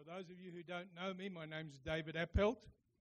For those of you who don't know me, my name's David Appelt.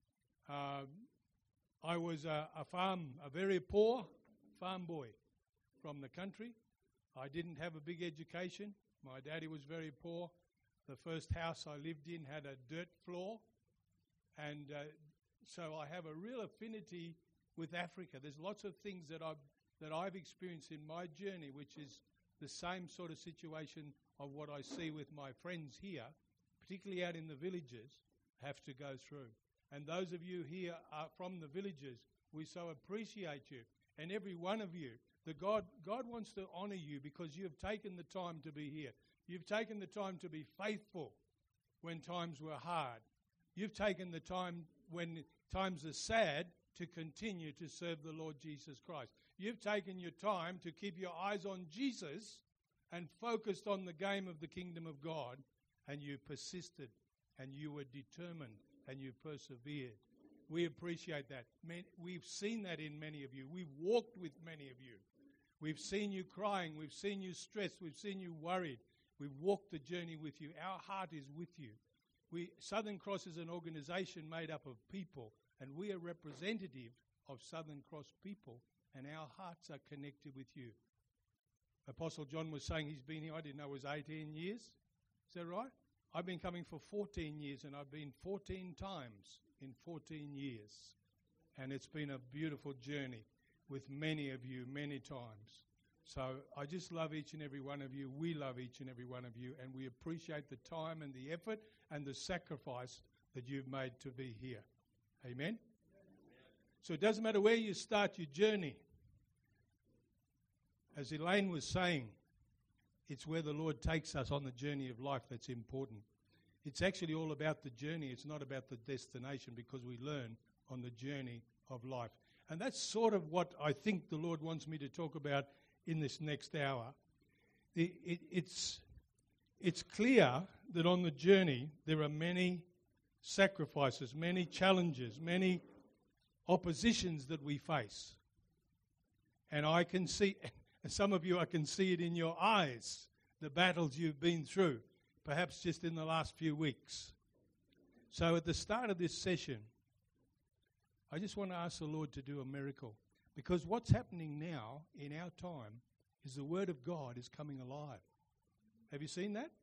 I was a very poor farm boy from the country. I didn't have a big education. My daddy was very poor. The first house I lived in had a dirt floor. And so I have a real affinity with Africa. There's lots of things that I've experienced in my journey, which is the same sort of situation of what I see with my friends here, particularly out in the villages, have to go through. And those of you here are from the villages, we so appreciate you. And every one of you, God wants to honour you because you have taken the time to be here. You've taken the time to be faithful when times were hard. You've taken the time when times are sad to continue to serve the Lord Jesus Christ. You've taken your time to keep your eyes on Jesus and focused on the game of the kingdom of God, and you persisted and you were determined and you persevered. We appreciate that. We've seen that in many of you. We've walked with many of you. We've seen you crying. We've seen you stressed. We've seen you worried. We've walked the journey with you. Our heart is with you. Southern Cross is an organization made up of people, and we are representative of Southern Cross people, and our hearts are connected with you. Apostle John was saying he's been here, I didn't know it was 18 years. Is that right? I've been coming for 14 years, and I've been 14 times in 14 years. And it's been a beautiful journey with many of you, many times. So I just love each and every one of you. We love each and every one of you, and we appreciate the time and the effort and the sacrifice that you've made to be here. Amen? So it doesn't matter where you start your journey. As Elaine was saying, it's where the Lord takes us on the journey of life that's important. It's actually all about the journey. It's not about the destination, because we learn on the journey of life. And that's sort of what I think the Lord wants me to talk about in this next hour. It's clear that on the journey there are many sacrifices, many challenges, many oppositions that we face. And I can see, some of you, I can see it in your eyes, the battles you've been through, perhaps just in the last few weeks. So at the start of this session, I just want to ask the Lord to do a miracle, because what's happening now in our time is the Word of God is coming alive. Have you seen that?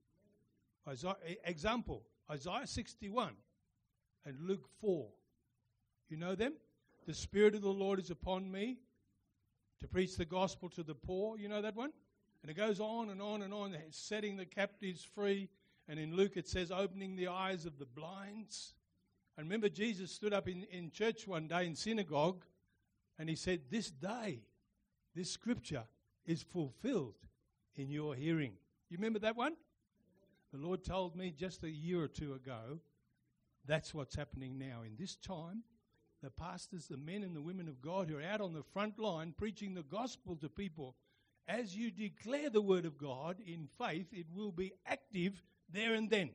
Example, Isaiah 61 and Luke 4. You know them? The Spirit of the Lord is upon me to preach the gospel to the poor. You know that one? And it goes on and on and on, setting the captives free. And in Luke it says, opening the eyes of the blinds. And remember, Jesus stood up in church one day in synagogue, and he said, this day, this scripture is fulfilled in your hearing. You remember that one? The Lord told me just a year or two ago, that's what's happening now. In this time, the pastors, the men and the women of God who are out on the front line preaching the gospel to people, as you declare the word of God in faith, it will be active there and then.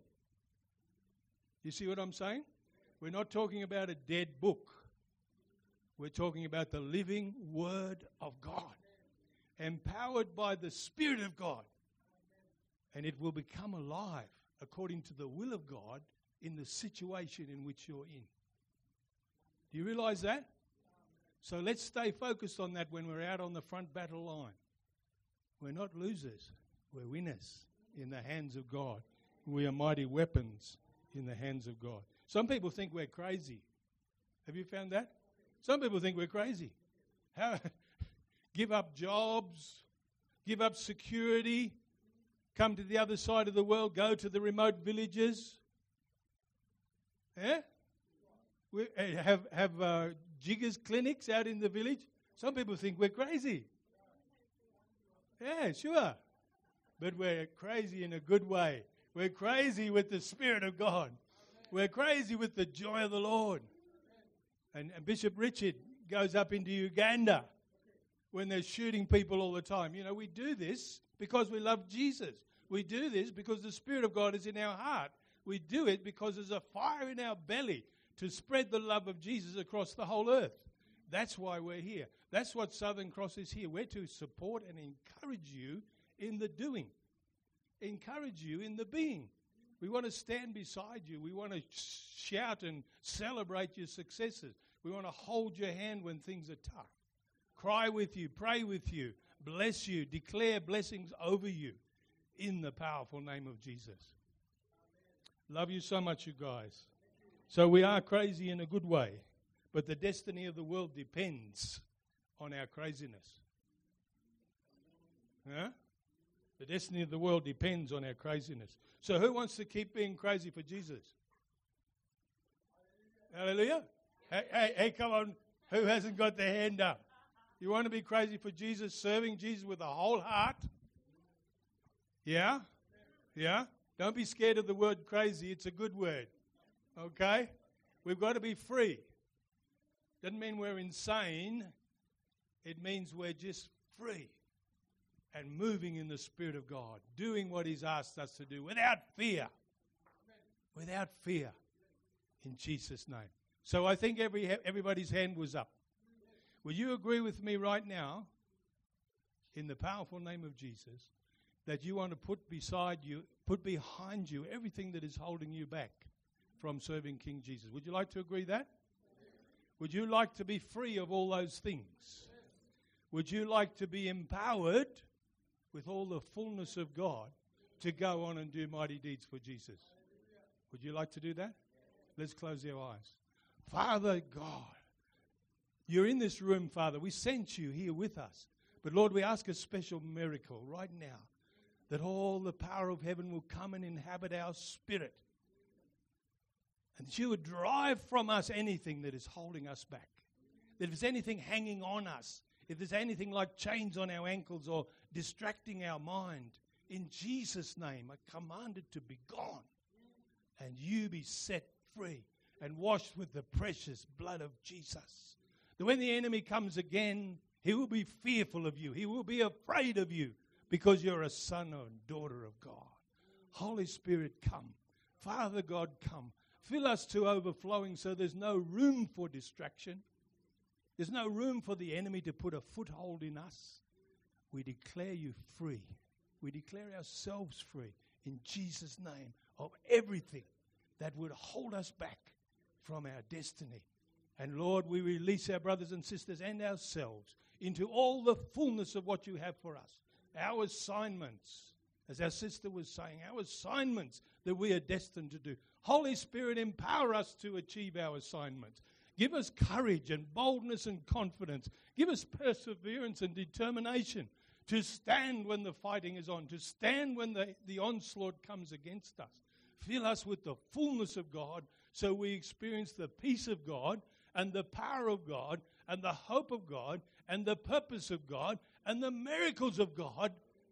You see what I'm saying? We're not talking about a dead book. We're talking about the living word of God, empowered by the Spirit of God. And it will become alive according to the will of God in the situation in which you're in. Do you realize that? So let's stay focused on that when we're out on the front battle line. We're not losers. We're winners in the hands of God. We are mighty weapons in the hands of God. Some people think we're crazy. Have you found that? Some people think we're crazy. Give up jobs, give up security, come to the other side of the world, go to the remote villages. We have jiggers clinics out in the village. Some people think we're crazy. Yeah, sure. But we're crazy in a good way. We're crazy with the Spirit of God. We're crazy with the joy of the Lord. And Bishop Richard goes up into Uganda when they're shooting people all the time. You know, we do this because we love Jesus. We do this because the Spirit of God is in our heart. We do it because there's a fire in our belly to spread the love of Jesus across the whole earth. That's why we're here. That's what Southern Cross is here. We're to support and encourage you in the doing. Encourage you in the being. We want to stand beside you. We want to shout and celebrate your successes. We want to hold your hand when things are tough. Cry with you, pray with you, bless you, declare blessings over you in the powerful name of Jesus. Love you so much, you guys. So we are crazy in a good way, but the destiny of the world depends on our craziness. Huh? The destiny of the world depends on our craziness. So who wants to keep being crazy for Jesus? Hallelujah. Hey, come on. Who hasn't got their hand up? You want to be crazy for Jesus, serving Jesus with a whole heart? Yeah? Yeah? Don't be scared of the word crazy. It's a good word. Okay? We've got to be free. Doesn't mean we're insane. It means we're just free and moving in the Spirit of God, doing what He's asked us to do without fear. Without fear. In Jesus' name. So I think everybody's hand was up. Will you agree with me right now, in the powerful name of Jesus, that you want to put behind you everything that is holding you back from serving King Jesus? Would you like to agree that? Would you like to be free of all those things? Would you like to be empowered with all the fullness of God to go on and do mighty deeds for Jesus? Would you like to do that? Let's close our eyes. Father God, you're in this room, Father. We sent you here with us. But Lord, we ask a special miracle right now, that all the power of heaven will come and inhabit our spirit. And that you would drive from us anything that is holding us back. That if there's anything hanging on us, if there's anything like chains on our ankles or distracting our mind, in Jesus' name, I command it to be gone. And you be set free and washed with the precious blood of Jesus. That when the enemy comes again, he will be fearful of you. He will be afraid of you because you're a son or daughter of God. Holy Spirit, come. Father God, come. Fill us to overflowing so there's no room for distraction. There's no room for the enemy to put a foothold in us. We declare you free. We declare ourselves free in Jesus' name of everything that would hold us back from our destiny. And Lord, we release our brothers and sisters and ourselves into all the fullness of what you have for us. Our assignments, as our sister was saying, our assignments that we are destined to do. Holy Spirit, empower us to achieve our assignments. Give us courage and boldness and confidence. Give us perseverance and determination to stand when the fighting is on, to stand when the onslaught comes against us. Fill us with the fullness of God so we experience the peace of God and the power of God and the hope of God and the purpose of God and the miracles of God.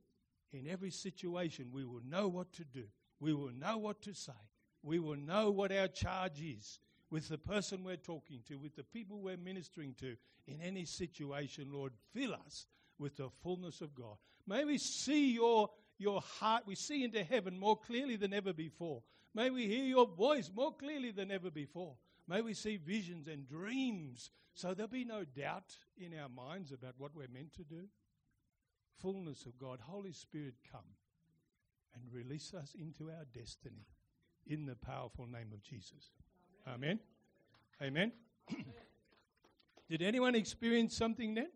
In every situation, we will know what to do. We will know what to say. We will know what our charge is with the person we're talking to, with the people we're ministering to. In any situation, Lord, fill us with the fullness of God. May we see your heart. We see into heaven more clearly than ever before. May we hear your voice more clearly than ever before. May we see visions and dreams so there'll be no doubt in our minds about what we're meant to do. Fullness of God. Holy Spirit, come and release us into our destiny in the powerful name of Jesus. Amen. Amen. Did anyone experience something then?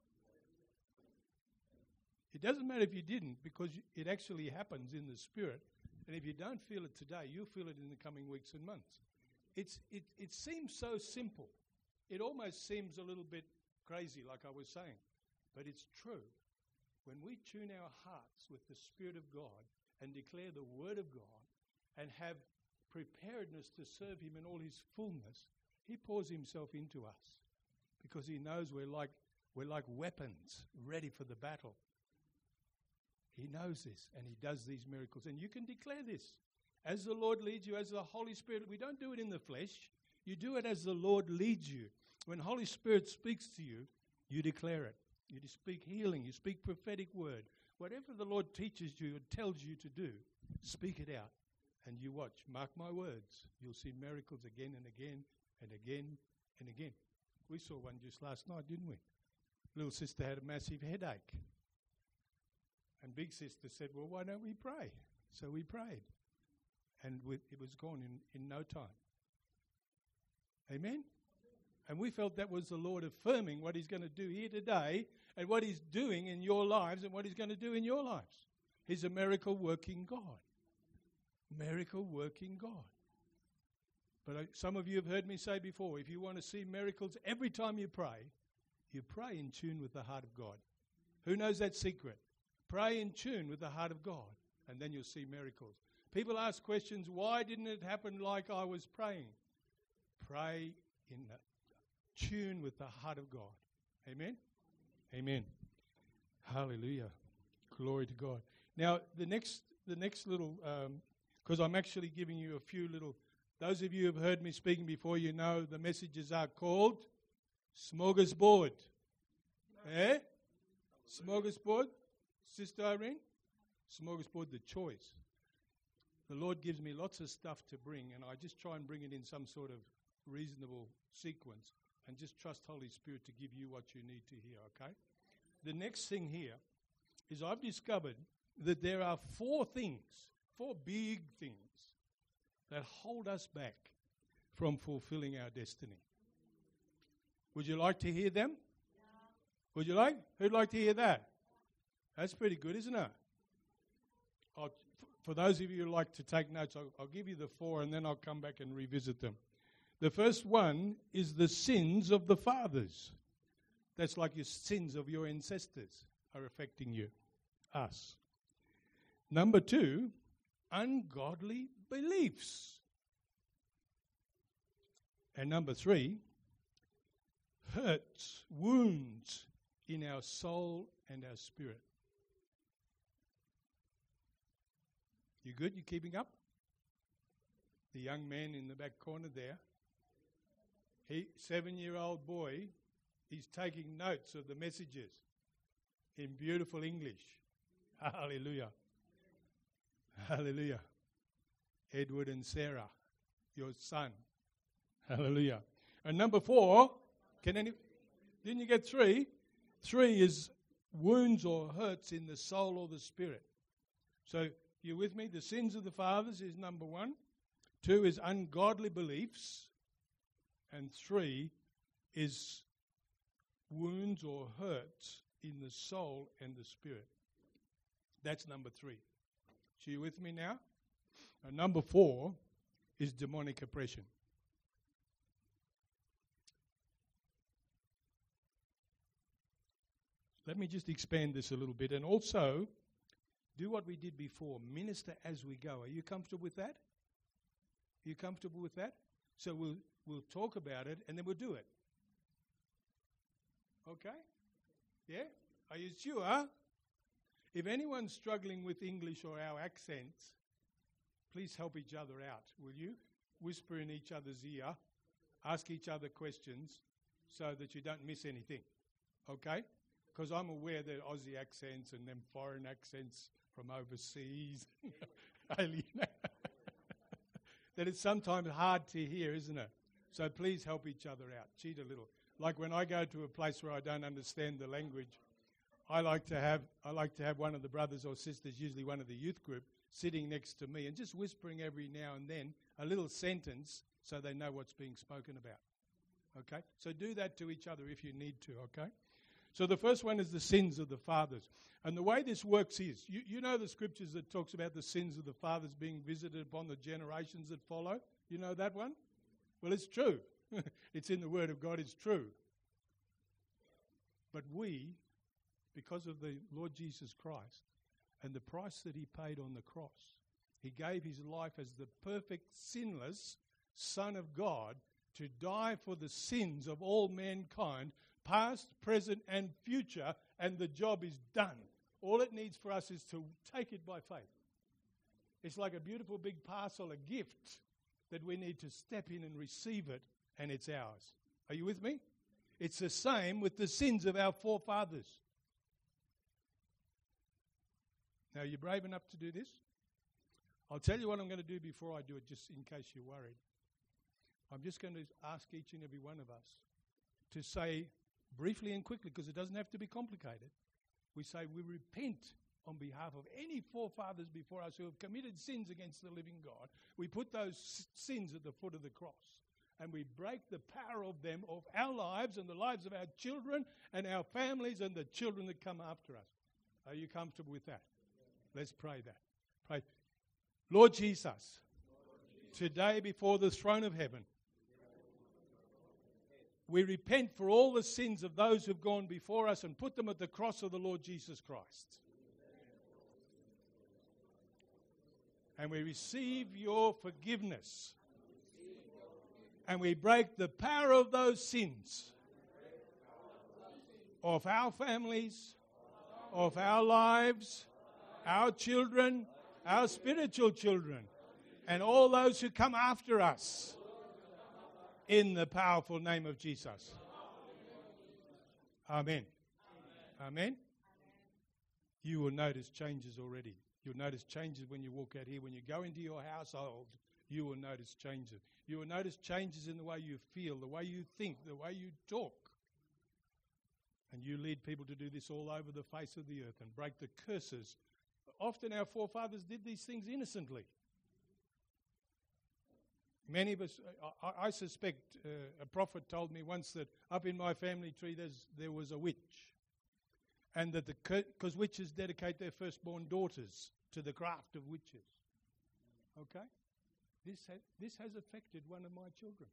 It doesn't matter if you didn't, because it actually happens in the Spirit. And if you don't feel it today, you'll feel it in the coming weeks and months. It seems so simple. It almost seems a little bit crazy, like I was saying. But it's true. When we tune our hearts with the Spirit of God and declare the Word of God and have preparedness to serve Him in all His fullness, He pours Himself into us because He knows we're like weapons ready for the battle. He knows this, and He does these miracles. And you can declare this. As the Lord leads you, as the Holy Spirit, we don't do it in the flesh. You do it as the Lord leads you. When Holy Spirit speaks to you, you declare it. You speak healing. You speak prophetic word. Whatever the Lord teaches you and tells you to do, speak it out. And you watch. Mark my words. You'll see miracles again and again and again and again. We saw one just last night, didn't we? Little sister had a massive headache. And big sister said, well, why don't we pray? So we prayed. And it was gone in no time. Amen? And we felt that was the Lord affirming what he's going to do here today and what he's doing in your lives and what he's going to do in your lives. He's a miracle-working God. Miracle-working God. But some of you have heard me say before, if you want to see miracles every time you pray in tune with the heart of God. Who knows that secret? Pray in tune with the heart of God, and then you'll see miracles. People ask questions, why didn't it happen like I was praying? Pray in tune with the heart of God. Amen? Amen. Hallelujah. Glory to God. Now, the next little, because I'm actually giving you a few little, those of you who have heard me speaking before, you know the messages are called Smorgasbord. Eh? Smorgasbord? Sister Irene? Smorgasbord, the choice. The Lord gives me lots of stuff to bring, and I just try and bring it in some sort of reasonable sequence and just trust Holy Spirit to give you what you need to hear, okay? The next thing here is I've discovered that there are four big things that hold us back from fulfilling our destiny. Would you like to hear them? Yeah. Would you like? Who'd like to hear that? That's pretty good, isn't it? For those of you who like to take notes, I'll give you the four and then I'll come back and revisit them. The first one is the sins of the fathers. That's like your sins of your ancestors are affecting you, us. Number two, ungodly beliefs. And number three, hurts, wounds in our soul and our spirit. You good? You keeping up? The young man in the back corner there, 7-year-old boy, he's taking notes of the messages in beautiful English. Hallelujah. Hallelujah. Edward and Sarah, your son. Hallelujah. And number four, didn't you get three? 3 is wounds or hurts in the soul or the spirit. So, you with me? The sins of the fathers is number 1. 2 is ungodly beliefs. And 3 is wounds or hurts in the soul and the spirit. That's number 3. So you with me now? And number 4 is demonic oppression. Let me just expand this a little bit and also do what we did before, minister as we go. Are you comfortable with that? Are you comfortable with that? So we'll talk about it and then we'll do it. Okay? Yeah? Are you sure? If anyone's struggling with English or our accents, please help each other out, will you? Whisper in each other's ear, ask each other questions so that you don't miss anything. Okay? Because I'm aware that Aussie accents and them foreign accents from overseas, that it's sometimes hard to hear, isn't it? So please help each other out. Cheat a little. Like when I go to a place where I don't understand the language, I like to have one of the brothers or sisters, usually one of the youth group, sitting next to me and just whispering every now and then a little sentence so they know what's being spoken about. Okay? So do that to each other if you need to, okay? So the first one is the sins of the fathers. And the way this works is, you know the scriptures that talks about the sins of the fathers being visited upon the generations that follow? You know that one? Well, it's true. It's in the Word of God, it's true. But we, because of the Lord Jesus Christ and the price that he paid on the cross, he gave his life as the perfect, sinless Son of God to die for the sins of all mankind, past, present, and future, and the job is done. All it needs for us is to take it by faith. It's like a beautiful big parcel, a gift, that we need to step in and receive it, and it's ours. Are you with me? It's the same with the sins of our forefathers. Now, are you brave enough to do this? I'll tell you what I'm going to do before I do it, just in case you're worried. I'm just going to ask each and every one of us to say briefly and quickly, because it doesn't have to be complicated. We say we repent on behalf of any forefathers before us who have committed sins against the living God. We put those sins at the foot of the cross. And we break the power of them off our lives and the lives of our children and our families and the children that come after us. Are you comfortable with that? Let's pray that. Pray. Lord Jesus, today before the throne of heaven, we repent for all the sins of those who've gone before us and put them at the cross of the Lord Jesus Christ. And we receive your forgiveness. And we break the power of those sins of our families, of our lives, our children, our spiritual children, and all those who come after us in the powerful name of Jesus. Amen. Amen. You will notice changes already. You'll notice changes when you walk out here. When you go into your household, you will notice changes. You will notice changes in the way you feel, the way you think, the way you talk. And you lead people to do this all over the face of the earth and break the curses. Often our forefathers did these things innocently. Many of us, I suspect, a prophet told me once that up in my family tree there was a witch. And that because witches dedicate their firstborn daughters to the craft of witches. Okay? This has affected one of my children.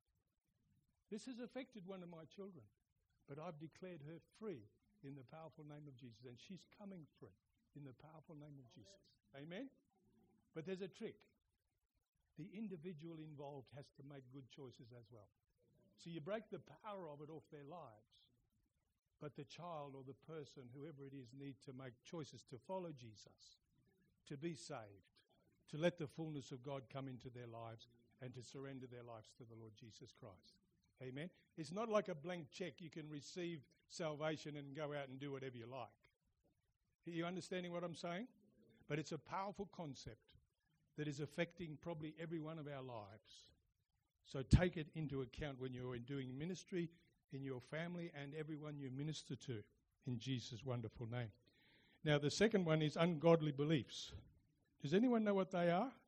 This has affected one of my children. But I've declared her free in the powerful name of Jesus. And she's coming free in the powerful name of Jesus. Amen? But there's a trick. The individual involved has to make good choices as well. So you break the power of it off their lives. But the child or the person, whoever it is, need to make choices to follow Jesus, to be saved, to let the fullness of God come into their lives and to surrender their lives to the Lord Jesus Christ. Amen? It's not like a blank check. You can receive salvation and go out and do whatever you like. Are you understanding what I'm saying? But it's a powerful concept that is affecting probably every one of our lives. So take it into account when you're doing ministry in your family and everyone you minister to, in Jesus' wonderful name. Now, the second one is ungodly beliefs. Does anyone know what they are?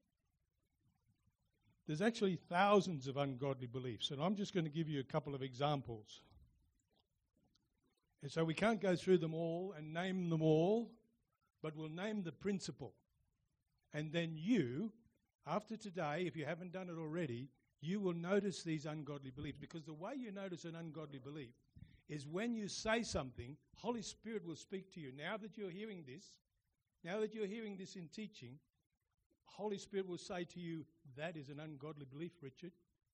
There's actually thousands of ungodly beliefs, and I'm just going to give you a couple of examples. And so we can't go through them all and name them all, but we'll name the principle. And then you, after today, if you haven't done it already, you will notice these ungodly beliefs. Because the way you notice an ungodly belief is when you say something, Holy Spirit will speak to you. Now that you're hearing this in teaching, Holy Spirit will say to you, that is an ungodly belief, Richard.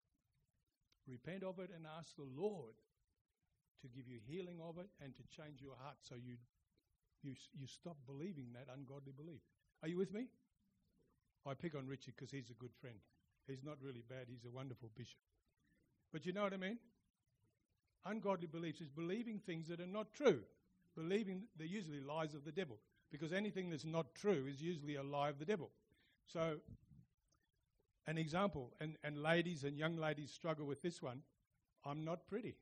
Repent of it and ask the Lord to give you healing of it and to change your heart so you stop believing that ungodly belief. Are you with me? I pick on Richard because he's a good friend. He's not really bad. He's a wonderful bishop. But you know what I mean? Ungodly beliefs is believing things that are not true. They're usually lies of the devil. Because anything that's not true is usually a lie of the devil. So, an example, and ladies and young ladies struggle with this one. I'm not pretty.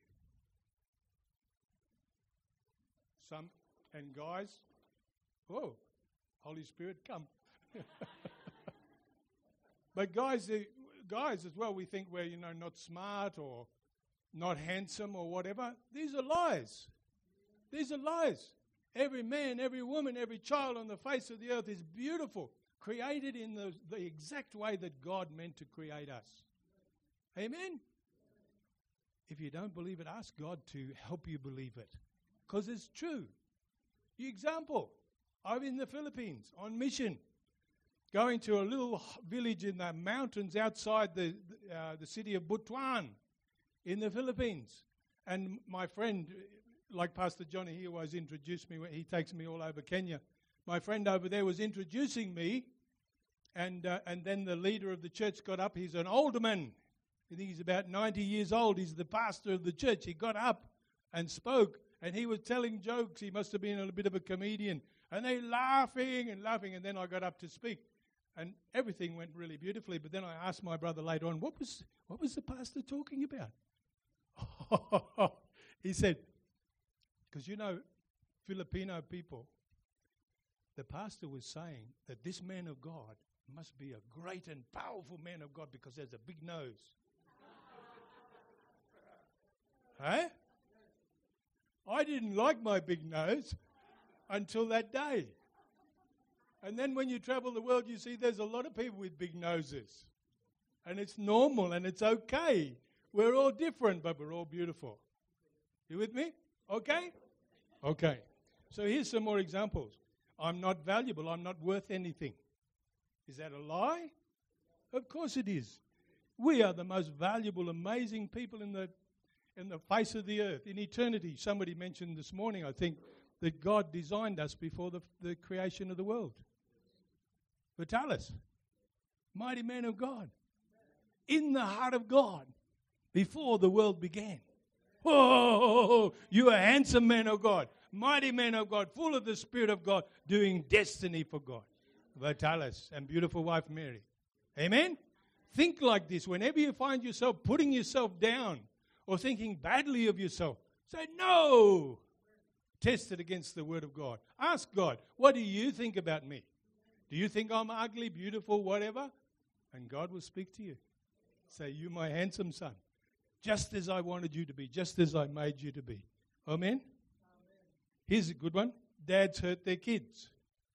And guys, whoa, Holy Spirit, come. But guys as well, we think we're, not smart or not handsome or whatever. These are lies. These are lies. Every man, every woman, every child on the face of the earth is beautiful, created in the exact way that God meant to create us. Amen? If you don't believe it, ask God to help you believe it, because it's true. Example, I'm in the Philippines on mission, going to a little village in the mountains outside the city of Butuan in the Philippines. And my friend, like Pastor Johnny here was introduced me, he takes me all over Kenya. My friend over there was introducing me, and then the leader of the church got up. He's an older man. I think he's about 90 years old. He's the pastor of the church. He got up and spoke, and he was telling jokes. He must have been a bit of a comedian. And they laughing, and then I got up to speak. And everything went really beautifully. But then I asked my brother later on, what was the pastor talking about? He said, because Filipino people, the pastor was saying that this man of God must be a great and powerful man of God because there's a big nose. Hey? I didn't like my big nose until that day. And then when you travel the world, you see there's a lot of people with big noses. And it's normal and it's okay. We're all different, but we're all beautiful. You with me? Okay? Okay. So here's some more examples. I'm not valuable. I'm not worth anything. Is that a lie? Of course it is. We are the most valuable, amazing people in the face of the earth, in eternity. Somebody mentioned this morning, I think, that God designed us before the creation of the world. Vitalis, mighty man of God, in the heart of God, before the world began. Oh, you are a handsome man of God, mighty man of God, full of the Spirit of God, doing destiny for God. Vitalis and beautiful wife Mary. Amen? Think like this. Whenever you find yourself putting yourself down or thinking badly of yourself, say, no. Test it against the Word of God. Ask God, what do you think about me? Do you think I'm ugly, beautiful, whatever? And God will speak to you. Say, you my handsome son, just as I wanted you to be, just as I made you to be. Amen? Here's a good one. Dads hurt their kids.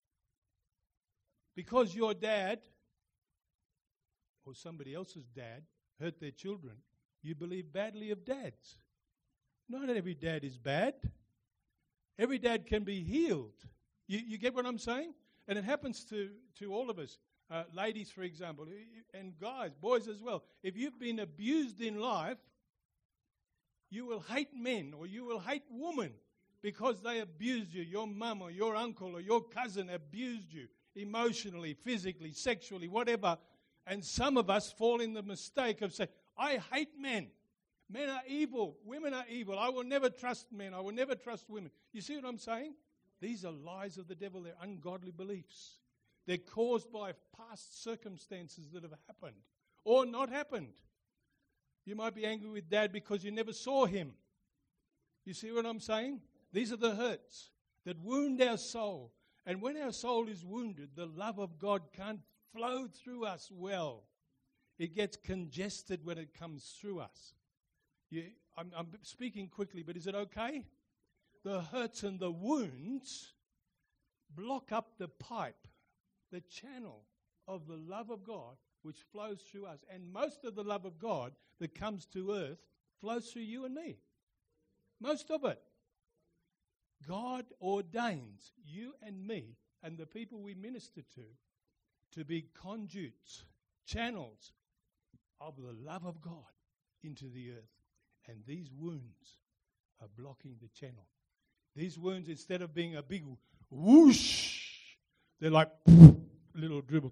Because your dad or somebody else's dad hurt their children, you believe badly of dads. Not every dad is bad. Every dad can be healed. You get what I'm saying? And it happens to all of us. Ladies, for example, and guys, boys as well. If you've been abused in life, you will hate men or you will hate women because they abused you. Your mum or your uncle or your cousin abused you emotionally, physically, sexually, whatever. And some of us fall in the mistake of saying, I hate men. Men are evil. Women are evil. I will never trust men. I will never trust women. You see what I'm saying? These are lies of the devil. They're ungodly beliefs. They're caused by past circumstances that have happened or not happened. You might be angry with dad because you never saw him. You see what I'm saying? These are the hurts that wound our soul. And when our soul is wounded, the love of God can't flow through us well. It gets congested when it comes through us. I'm speaking quickly, but is it okay? The hurts and the wounds block up the pipe, the channel of the love of God which flows through us. And most of the love of God that comes to earth flows through you and me. Most of it. God ordains you and me and the people we minister to be conduits, channels of the love of God into the earth. And these wounds are blocking the channel. These wounds, instead of being a big whoosh, they're like little dribble.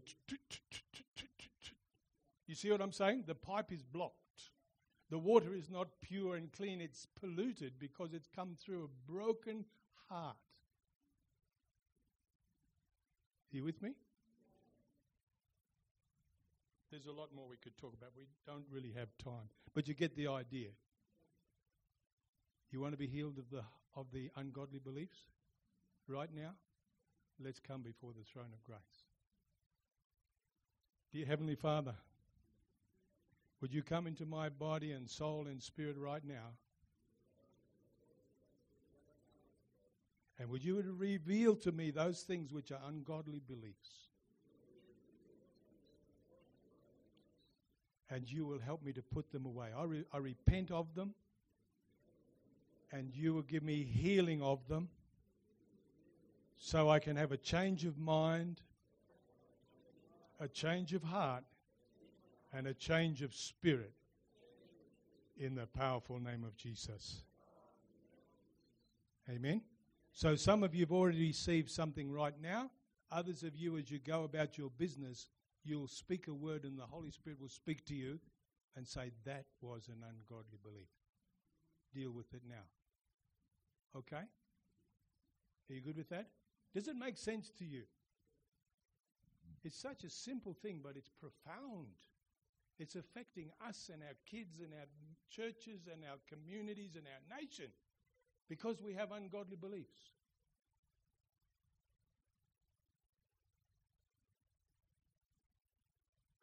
You see what I'm saying? The pipe is blocked. The water is not pure and clean. It's polluted because it's come through a broken heart. Are you with me? There's a lot more we could talk about. We don't really have time. But you get the idea. You want to be healed of the ungodly beliefs? Right now? Let's come before the throne of grace. Dear Heavenly Father, would you come into my body and soul and spirit right now? And would you reveal to me those things which are ungodly beliefs? And you will help me to put them away. I repent of them. And you will give me healing of them so I can have a change of mind, a change of heart, and a change of spirit in the powerful name of Jesus. Amen. So some of you have already received something right now. Others of you, as you go about your business, you'll speak a word and the Holy Spirit will speak to you and say, that was an ungodly belief. Deal with it now. Okay? Are you good with that? Does it make sense to you? It's such a simple thing, but it's profound. It's affecting us and our kids and our churches and our communities and our nation because we have ungodly beliefs.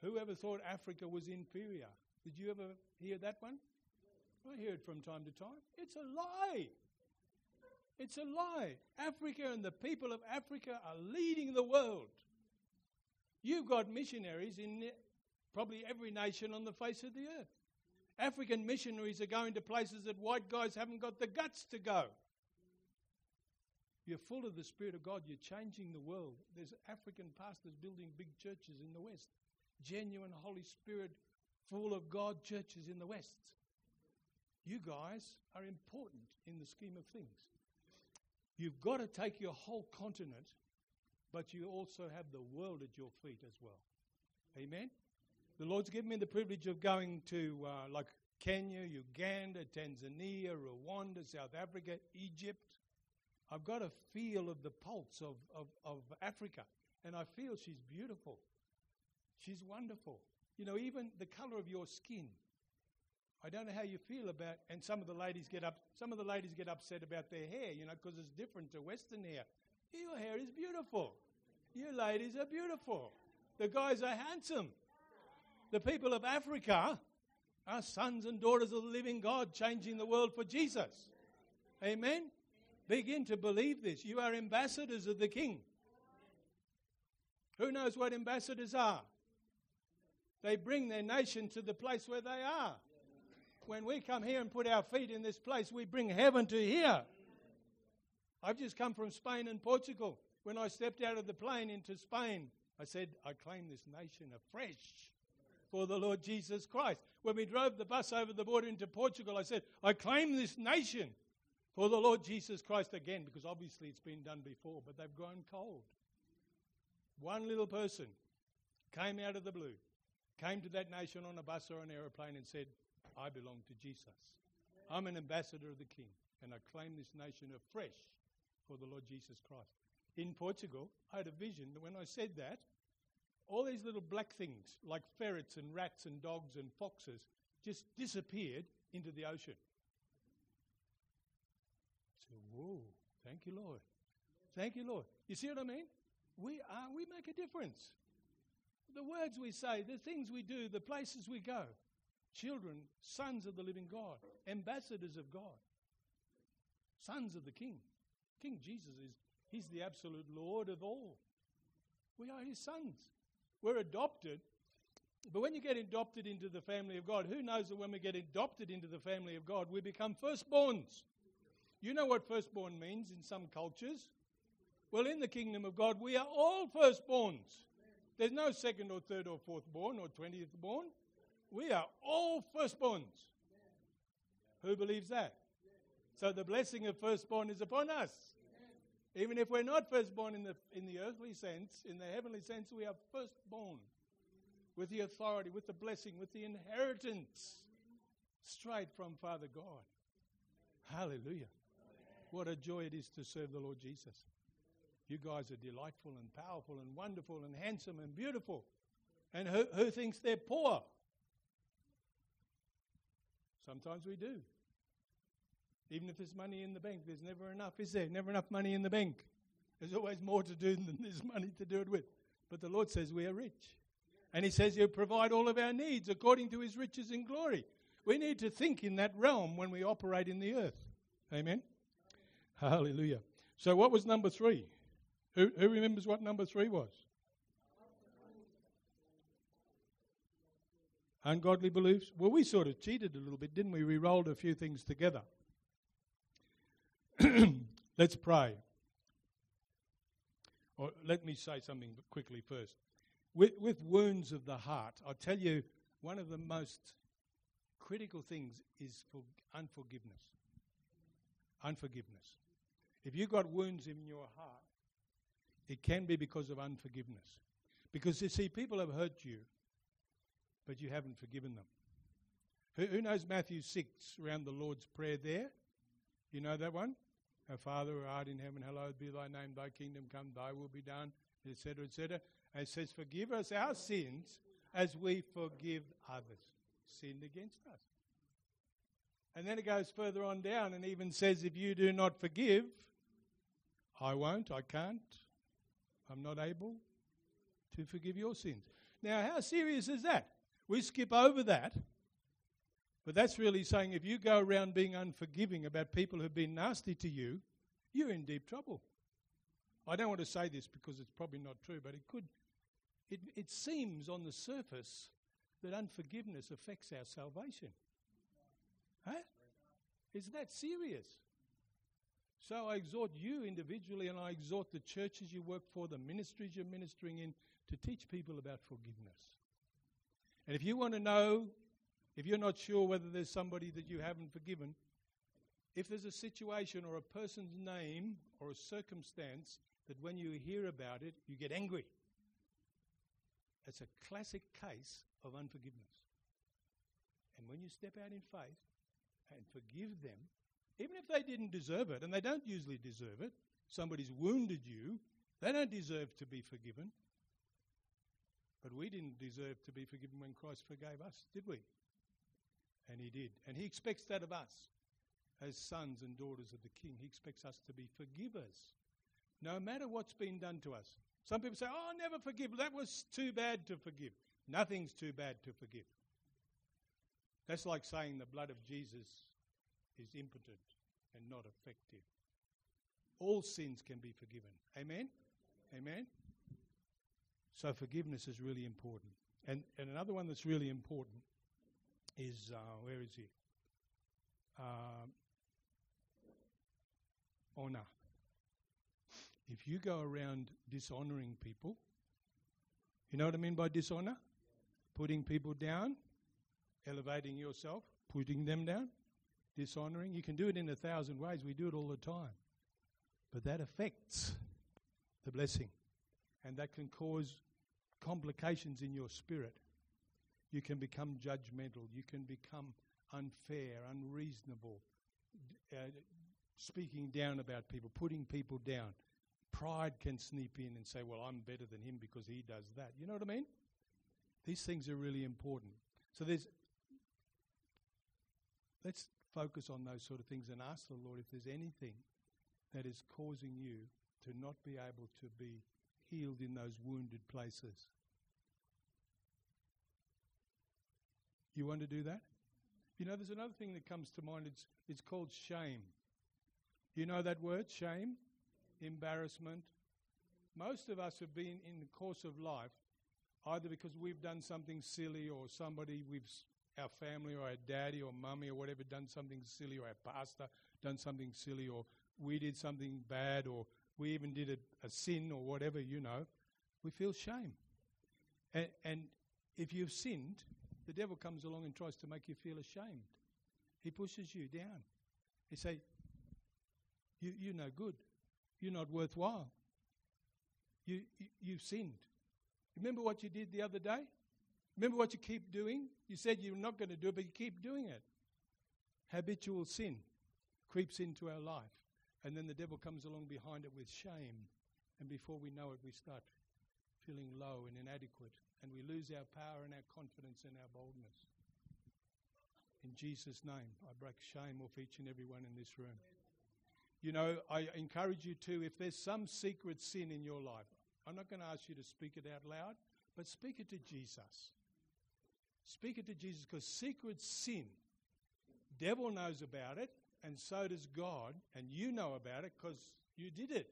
Whoever thought Africa was inferior? Did you ever hear that one? I hear it from time to time. It's a lie. It's a lie. Africa and the people of Africa are leading the world. You've got missionaries in probably every nation on the face of the earth. African missionaries are going to places that white guys haven't got the guts to go. You're full of the Spirit of God. You're changing the world. There's African pastors building big churches in the West. Genuine Holy Spirit, full of God churches in the West. You guys are important in the scheme of things. You've got to take your whole continent, but you also have the world at your feet as well. Amen? The Lord's given me the privilege of going to like Kenya, Uganda, Tanzania, Rwanda, South Africa, Egypt. I've got a feel of the pulse of Africa, and I feel she's beautiful. She's wonderful. You know, even the colour of your skin. I don't know how you feel about, and some of the ladies get upset about their hair, you know, because it's different to Western hair. Your hair is beautiful. You ladies are beautiful. The guys are handsome. The people of Africa are sons and daughters of the living God, changing the world for Jesus. Amen? Begin to believe this. You are ambassadors of the King. Who knows what ambassadors are? They bring their nation to the place where they are. When we come here and put our feet in this place, we bring heaven to here. I've just come from Spain and Portugal. When I stepped out of the plane into Spain, I said, I claim this nation afresh for the Lord Jesus Christ. When we drove the bus over the border into Portugal, I said, I claim this nation for the Lord Jesus Christ again, because obviously it's been done before, but they've grown cold. One little person came out of the blue, came to that nation on a bus or an aeroplane and said, I belong to Jesus. I'm an ambassador of the King, and I claim this nation afresh for the Lord Jesus Christ. In Portugal, I had a vision that when I said that, all these little black things, like ferrets and rats and dogs and foxes, just disappeared into the ocean. I said, whoa, thank you, Lord. Thank you, Lord. You see what I mean? We make a difference. The words we say, the things we do, the places we go. Children, sons of the living God, ambassadors of God, sons of the King. King Jesus he's the absolute Lord of all. We are his sons. We're adopted. But when you get adopted into the family of God, who knows that when we get adopted into the family of God, we become firstborns? You know what firstborn means in some cultures? Well, in the kingdom of God, we are all firstborns. There's no second or third or fourth born or 20th born. We are all firstborns. Who believes that? So the blessing of firstborn is upon us. Even if we're not firstborn in the earthly sense, in the heavenly sense, we are firstborn. With the authority, with the blessing, with the inheritance. Straight from Father God. Hallelujah. What a joy it is to serve the Lord Jesus. You guys are delightful and powerful and wonderful and handsome and beautiful. And who thinks they're poor? Sometimes we do. Even if there's money in the bank, there's never enough, is there? Never enough money in the bank. There's always more to do than there's money to do it with. But the Lord says we are rich. And he says he'll provide all of our needs according to his riches in glory. We need to think in that realm when we operate in the earth. Amen? Hallelujah. So what was number 3? Who remembers what number 3 was? Ungodly beliefs? Well, we sort of cheated a little bit, didn't we? We rolled a few things together. Let's pray. Or let me say something quickly first. With wounds of the heart, I'll tell you, one of the most critical things is unforgiveness. Unforgiveness. If you've got wounds in your heart, it can be because of unforgiveness. Because, you see, people have hurt you, but you haven't forgiven them. Who knows Matthew 6, around the Lord's Prayer there? You know that one? Our Father who art in heaven, hallowed be thy name, thy kingdom come, thy will be done, etc., etc. And it says, forgive us our sins as we forgive others sinned against us. And then it goes further on down and even says, if you do not forgive, I won't, I can't, I'm not able to forgive your sins. Now, how serious is that? We skip over that. But that's really saying if you go around being unforgiving about people who've been nasty to you, you're in deep trouble. I don't want to say this because it's probably not true, but it could. It seems on the surface that unforgiveness affects our salvation. Huh? Is that serious? So I exhort you individually, and I exhort the churches you work for, the ministries you're ministering in, to teach people about forgiveness. And if you want to know, if you're not sure whether there's somebody that you haven't forgiven, if there's a situation or a person's name or a circumstance that when you hear about it, you get angry, it's a classic case of unforgiveness. And when you step out in faith and forgive them, even if they didn't deserve it, and they don't usually deserve it, somebody's wounded you, they don't deserve to be forgiven. But we didn't deserve to be forgiven when Christ forgave us, did we? And he did. And he expects that of us as sons and daughters of the King. He expects us to be forgivers, no matter what's been done to us. Some people say, oh, I'll never forgive. That was too bad to forgive. Nothing's too bad to forgive. That's like saying the blood of Jesus is impotent and not effective. All sins can be forgiven. Amen? Amen? So forgiveness is really important. And another one that's really important is, where is he? Honor. If you go around dishonoring people, you know what I mean by dishonor? Putting people down, elevating yourself, putting them down, dishonoring. You can do it in 1,000 ways. We do it all the time. But that affects the blessing. And that can cause complications in your spirit. You can become judgmental. You can become unfair, unreasonable, speaking down about people, putting people down. Pride can sneak in and say, well, I'm better than him because he does that. You know what I mean? These things are really important. So let's focus on those sort of things and ask the Lord if there's anything that is causing you to not be able to be healed in those wounded places. You want to do that? You know, there's another thing that comes to mind. It's called shame. You know that word, shame? Embarrassment. Most of us have been in the course of life, either because we've done something silly or our family or our daddy or mummy or whatever done something silly, or our pastor done something silly, or we did something bad, or we even did a sin or whatever, you know, we feel shame. And if you've sinned, the devil comes along and tries to make you feel ashamed. He pushes you down. He says, you're no good. You're not worthwhile. You've sinned. Remember what you did the other day? Remember what you keep doing? You said you're not going to do it, but you keep doing it. Habitual sin creeps into our life. And then the devil comes along behind it with shame. And before we know it, we start feeling low and inadequate. And we lose our power and our confidence and our boldness. In Jesus' name, I break shame off each and every one in this room. You know, I encourage you to, if there's some secret sin in your life, I'm not going to ask you to speak it out loud, but speak it to Jesus. Speak it to Jesus, because secret sin, devil knows about it, and so does God, and you know about it because you did it.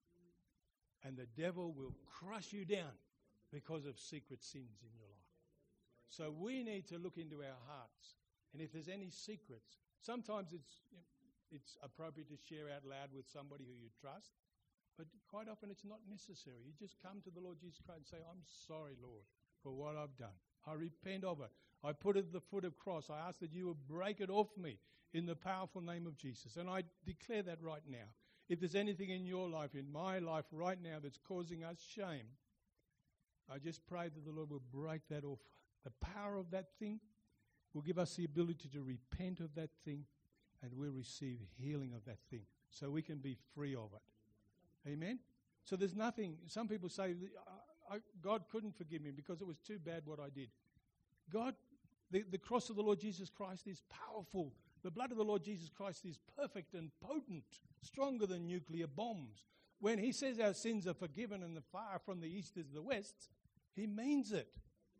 And the devil will crush you down because of secret sins in your life. So we need to look into our hearts. And if there's any secrets, sometimes it's appropriate to share out loud with somebody who you trust, but quite often it's not necessary. You just come to the Lord Jesus Christ and say, I'm sorry, Lord, for what I've done. I repent of it. I put it at the foot of the cross. I ask that you will break it off me in the powerful name of Jesus. And I declare that right now. If there's anything in your life, in my life right now, that's causing us shame, I just pray that the Lord will break that off. The power of that thing will give us the ability to repent of that thing, and we'll receive healing of that thing so we can be free of it. Amen? So there's nothing. Some people say, God couldn't forgive me because it was too bad what I did. God, the cross of the Lord Jesus Christ is powerful. The blood of the Lord Jesus Christ is perfect and potent, stronger than nuclear bombs. When he says our sins are forgiven and the far from the east is the west, he means it.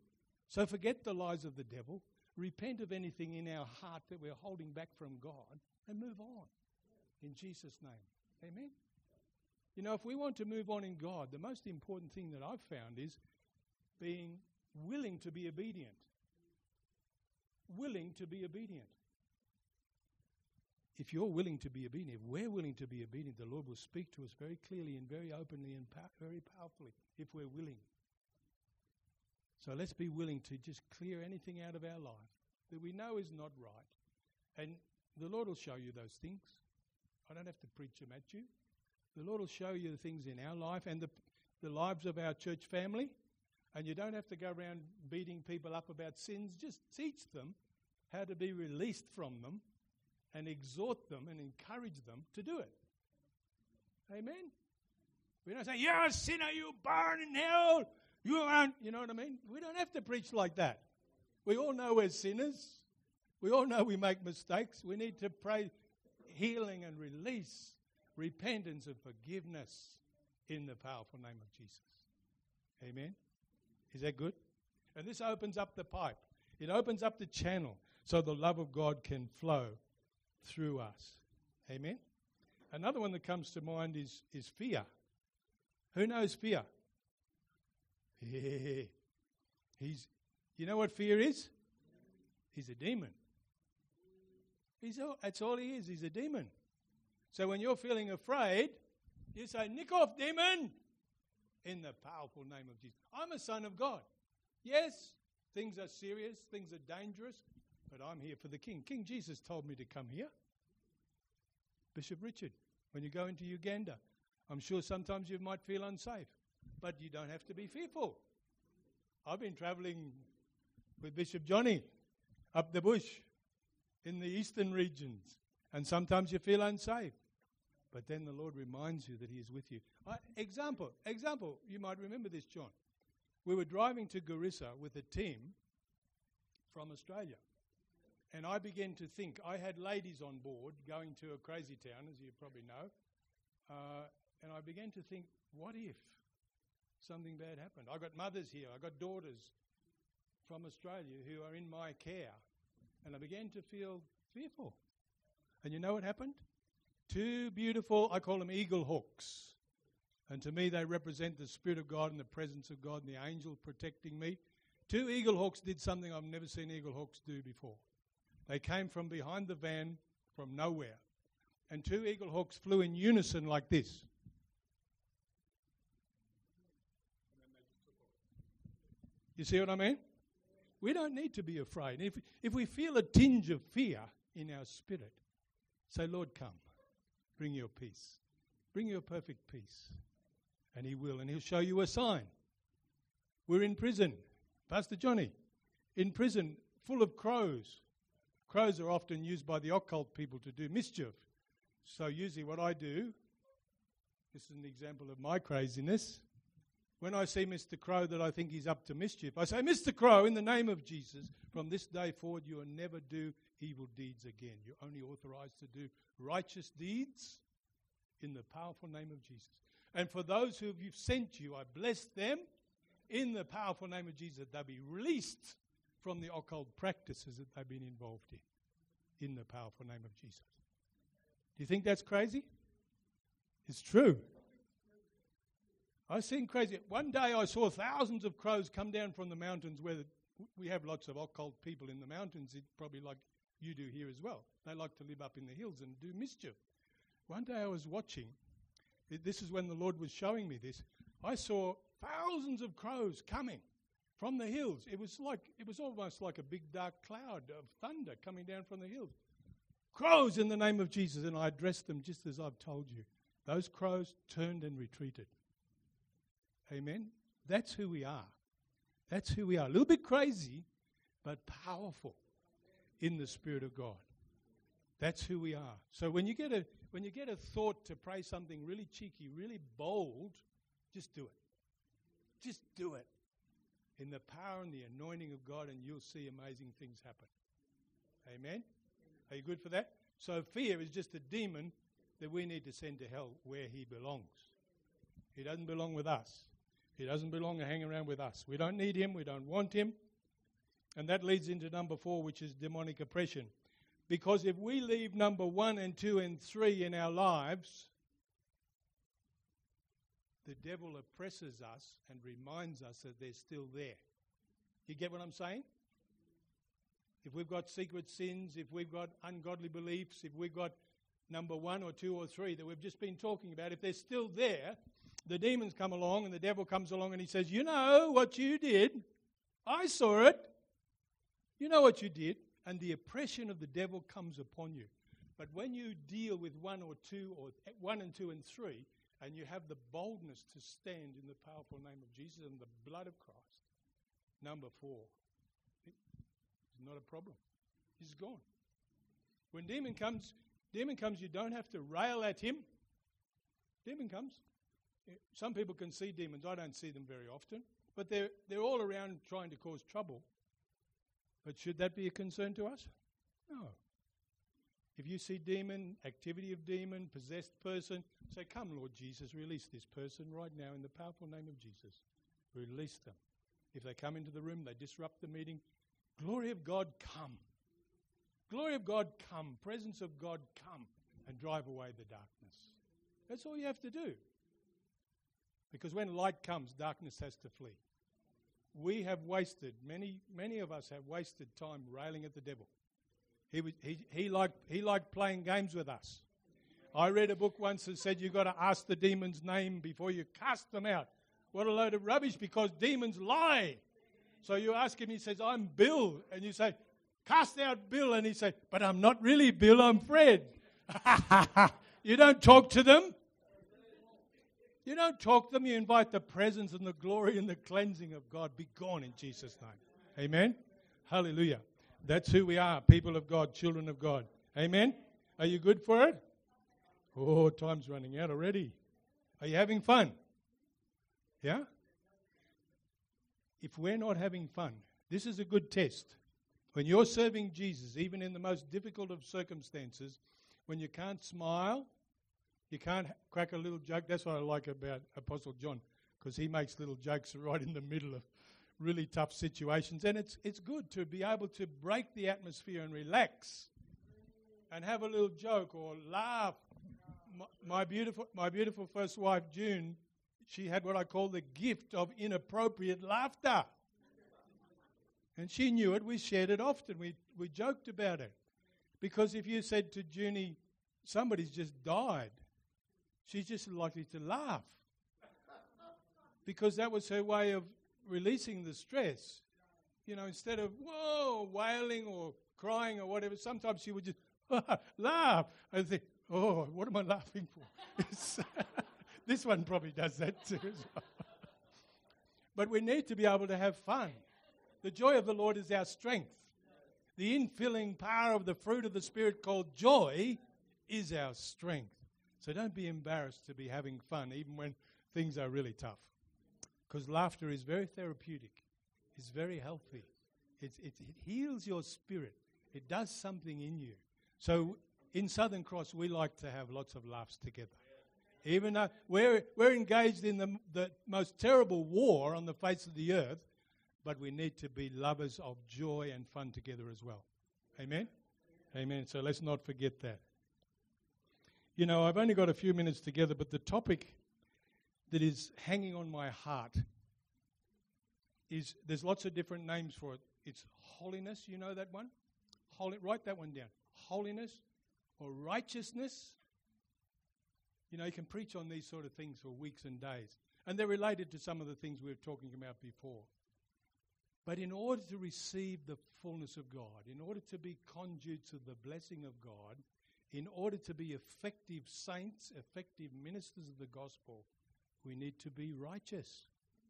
So forget the lies of the devil. Repent of anything in our heart that we're holding back from God and move on. In Jesus' name. Amen. You know, if we want to move on in God, the most important thing that I've found is being willing to be obedient. Willing to be obedient. If you're willing to be obedient, if we're willing to be obedient, the Lord will speak to us very clearly and very openly and very powerfully if we're willing. So let's be willing to just clear anything out of our life that we know is not right. And the Lord will show you those things. I don't have to preach them at you. The Lord will show you the things in our life and the lives of our church family. And you don't have to go around beating people up about sins. Just teach them how to be released from them and exhort them and encourage them to do it. Amen? We don't say, you're a sinner, you burn in hell. You aren't, you know what I mean? We don't have to preach like that. We all know we're sinners. We all know we make mistakes. We need to pray healing and release, repentance and forgiveness in the powerful name of Jesus. Amen? Is that good? And this opens up the pipe. It opens up the channel so the love of God can flow through us. Amen? Another one that comes to mind is fear. Who knows fear? Yeah. You know what fear is? He's a demon. That's all he is. He's a demon. So when you're feeling afraid, you say, "Nick off, demon!" in the powerful name of Jesus. I'm a son of God. Yes, things are serious, things are dangerous, but I'm here for the King. King Jesus told me to come here. Bishop Richard, when you go into Uganda, I'm sure sometimes you might feel unsafe, but you don't have to be fearful. I've been travelling with Bishop Johnny up the bush in the eastern regions, and sometimes you feel unsafe. But then the Lord reminds you that he is with you. Example, you might remember this, John. We were driving to Garissa with a team from Australia. And I began to think, I had ladies on board going to a crazy town, as you probably know. And I began to think, what if something bad happened? I got mothers here, I got daughters from Australia who are in my care. And I began to feel fearful. And you know what happened? Two beautiful, I call them eagle hawks. And to me, they represent the Spirit of God and the presence of God and the angel protecting me. Two eagle hawks did something I've never seen eagle hawks do before. They came from behind the van from nowhere. And two eagle hawks flew in unison like this. You see what I mean? We don't need to be afraid. If we feel a tinge of fear in our spirit, say, Lord, come. Bring your peace. Bring your perfect peace. And he will, and he'll show you a sign. We're in prison. Pastor Johnny, in prison full of crows. Crows are often used by the occult people to do mischief. So usually what I do, this is an example of my craziness, when I see Mr. Crow that I think he's up to mischief, I say, Mr. Crow, in the name of Jesus, from this day forward you will never do evil deeds again. You're only authorized to do righteous deeds in the powerful name of Jesus. And for those who have sent you, I bless them in the powerful name of Jesus, that they'll be released from the occult practices that they've been involved in the powerful name of Jesus. Do you think that's crazy? It's true. I've seen crazy. One day I saw thousands of crows come down from the mountains where we have lots of occult people in the mountains, probably like you do here as well. They like to live up in the hills and do mischief. One day I was watching. This is when the Lord was showing me this. I saw thousands of crows coming from the hills. It was almost like a big dark cloud of thunder coming down from the hills. Crows in the name of Jesus. And I addressed them just as I've told you. Those crows turned and retreated. Amen? That's who we are. That's who we are. A little bit crazy, but powerful in the Spirit of God. That's who we are. So when you get a thought to pray something really cheeky, really bold, just do it. Just do it. In the power and the anointing of God, and you'll see amazing things happen. Amen? Are you good for that? So fear is just a demon that we need to send to hell where he belongs. He doesn't belong with us. He doesn't belong to hang around with us. We don't need him. We don't want him. And that leads into number 4, which is demonic oppression. Because if we leave number 1 and 2 and 3 in our lives, the devil oppresses us and reminds us that they're still there. You get what I'm saying? If we've got secret sins, if we've got ungodly beliefs, if we've got number 1 or 2 or 3 that we've just been talking about, if they're still there, the demons come along and the devil comes along and he says, you know what you did? I saw it. You know what you did. And the oppression of the devil comes upon you. But when you deal with 1 or 2 or 1 and 2 and 3, and you have the boldness to stand in the powerful name of Jesus and the blood of Christ, number 4, it's not a problem. He's gone. When demon comes, you don't have to rail at him. Demon comes. Some people can see demons. I don't see them very often. But they're all around trying to cause trouble. But should that be a concern to us? No. If you see demon, activity of demon, possessed person, say, come, Lord Jesus, release this person right now in the powerful name of Jesus. Release them. If they come into the room, they disrupt the meeting. Glory of God, come. Glory of God, come. Presence of God, come. And drive away the darkness. That's all you have to do. Because when light comes, darkness has to flee. We have wasted, many of us have wasted time railing at the devil. He liked playing games with us. I read a book once that said you've got to ask the demon's name before you cast them out. What a load of rubbish, because demons lie. So you ask him, he says, I'm Bill. And you say, cast out Bill. And he says, but I'm not really Bill, I'm Fred. You don't talk to them. You don't talk to them. You invite the presence and the glory and the cleansing of God. Be gone in Jesus' name. Amen. Hallelujah. That's who we are, people of God, children of God. Amen. Are you good for it? Oh, time's running out already. Are you having fun? Yeah? If we're not having fun, this is a good test. When you're serving Jesus, even in the most difficult of circumstances, when you can't smile, you can't crack a little joke. That's what I like about Apostle John, because he makes little jokes right in the middle of really tough situations. And it's good to be able to break the atmosphere and relax and have a little joke or laugh. My beautiful first wife, June, she had what I call the gift of inappropriate laughter. And she knew it. We shared it often. We joked about it. Because if you said to Junie, somebody's just died, she's just likely to laugh. Because that was her way of releasing the stress. You know, instead of, whoa, wailing or crying or whatever, sometimes she would just laugh. I think, oh, what am I laughing for? This one probably does that too as well. But we need to be able to have fun. The joy of the Lord is our strength. The infilling power of the fruit of the Spirit called joy is our strength. So don't be embarrassed to be having fun, even when things are really tough. Because laughter is very therapeutic. It's very healthy. It heals your spirit. It does something in you. So in Southern Cross, we like to have lots of laughs together. Even though we're engaged in the most terrible war on the face of the earth, but we need to be lovers of joy and fun together as well. Amen? Amen. So let's not forget that. You know, I've only got a few minutes together, but the topic that is hanging on my heart is, there's lots of different names for it. It's holiness, you know that one? Write that one down. Holiness or righteousness. You know, you can preach on these sort of things for weeks and days. And they're related to some of the things we were talking about before. But in order to receive the fullness of God, in order to be conduits of the blessing of God, in order to be effective saints, effective ministers of the gospel, we need to be righteous.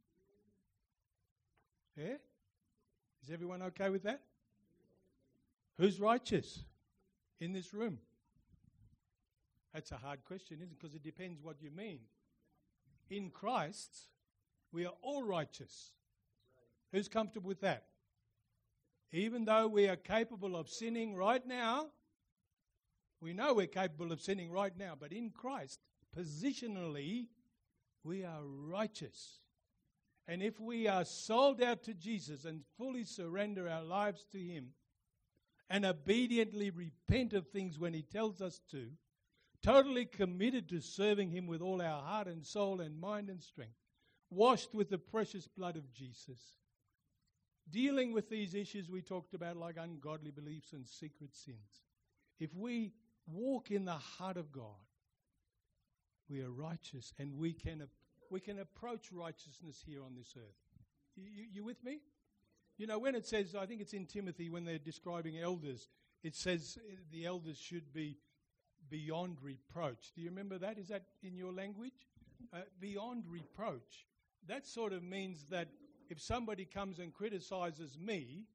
Yeah? Is everyone okay with that? Who's righteous in this room? That's a hard question, isn't it? Because it depends what you mean. In Christ, we are all righteous. Who's comfortable with that? Even though we are capable of sinning right now, we know we're capable of sinning right now, but in Christ, positionally, we are righteous. And if we are sold out to Jesus and fully surrender our lives to Him and obediently repent of things when He tells us to, totally committed to serving Him with all our heart and soul and mind and strength, washed with the precious blood of Jesus, dealing with these issues we talked about like ungodly beliefs and secret sins, if we walk in the heart of God, we are righteous and we can approach righteousness here on this earth. You with me? You know, when it says, I think it's in Timothy when they're describing elders, it says the elders should be beyond reproach. Do you remember that? Is that in your language? Beyond reproach. That sort of means that if somebody comes and criticizes me,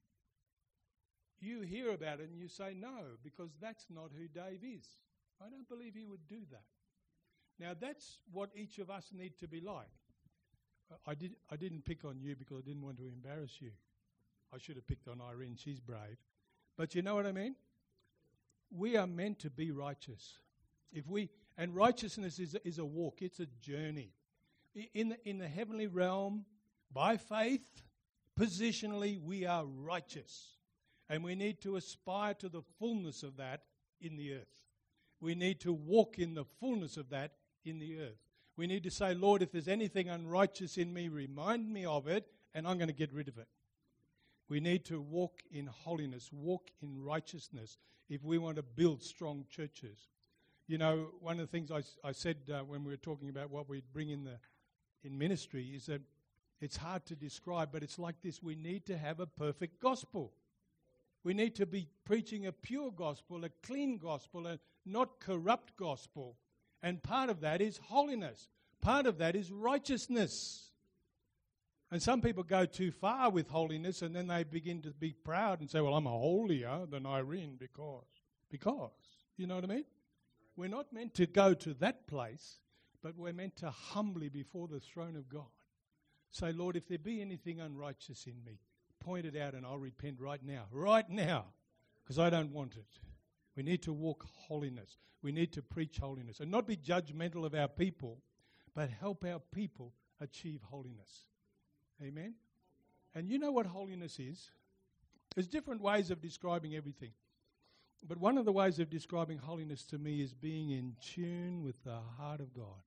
you hear about it and you say no, because that's not who Dave is. I don't believe he would do that. Now that's what each of us need to be like. I didn't pick on you because I didn't want to embarrass you. I should have picked on Irene, she's brave. But you know what I mean? We are meant to be righteous. And righteousness is a walk, it's a journey. In the heavenly realm, by faith, positionally, we are righteous. And we need to aspire to the fullness of that in the earth. We need to walk in the fullness of that in the earth. We need to say, Lord, if there's anything unrighteous in me, remind me of it, and I'm going to get rid of it. We need to walk in holiness, walk in righteousness, if we want to build strong churches. You know, one of the things I said when we were talking about what we bring in ministry is that it's hard to describe, but it's like this. We need to have a perfect gospel. We need to be preaching a pure gospel, a clean gospel, a not corrupt gospel. And part of that is holiness. Part of that is righteousness. And some people go too far with holiness and then they begin to be proud and say, well, I'm holier than Irene because. You know what I mean? We're not meant to go to that place, but we're meant to humbly before the throne of God say, Lord, if there be anything unrighteous in me, point it out and I'll repent right now, because I don't want it. We need to walk holiness. We need to preach holiness and not be judgmental of our people, but help our people achieve holiness. Amen? And you know what holiness is? There's different ways of describing everything. But one of the ways of describing holiness to me is being in tune with the heart of God.